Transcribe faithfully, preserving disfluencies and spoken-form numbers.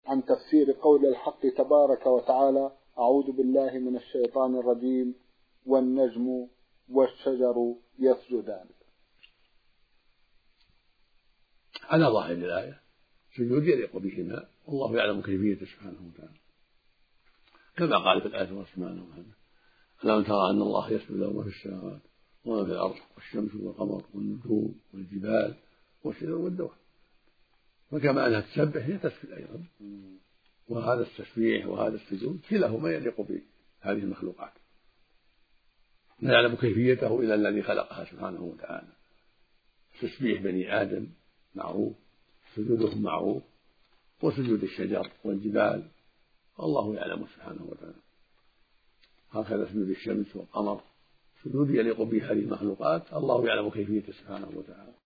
عن تفسير قول الحق تبارك وتعالى: أعوذ بالله من الشيطان الرجيم والنجم والشجر يسجدان. على ظاهر الآية سجود يليق بهما، والله يعلم كيفيته سبحانه وتعالى، كما قال في الآية سبحانه وتعالى: ألم ترى أن الله يسجد له ما في السماوات وما في الأرض والشمس والقمر والنجوم والجبال والشجر والدواب. فكما أنها تسبح هي تسجد أيضا، وهذا التسبيح وهذا السجود كلاهما يليق بهذه المخلوقات، لا يعلم كيفيته إلا الذي خلقها سبحانه وتعالى. تسبيح بني آدم معروف، سجودهم معروف، وسجود الشجر والجبال الله يعلم سبحانه وتعالى. هكذا سجود الشمس والقمر سجود يليق به هذه المخلوقات، الله يعلم كيفيته سبحانه وتعالى.